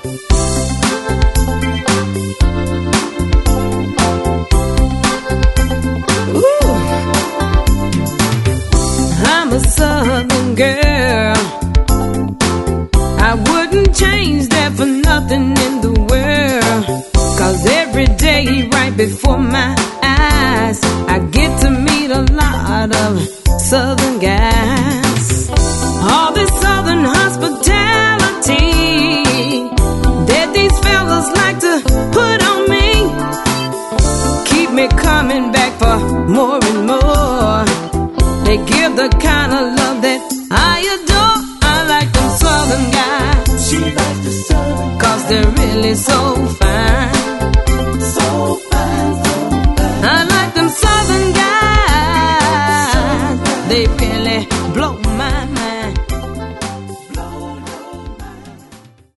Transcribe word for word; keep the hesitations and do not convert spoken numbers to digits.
I'm a Southern girl. I wouldn't change that for nothing in the world. 'Cause every day right before my eyes, I get to meet a lot of Southern guys. All this Southern hospitality that these fellas like to put on me keep me coming back for more and more. They give the kind of love that I adore. I like them Southern guys. She likes the Southern, 'cause they're really so fine.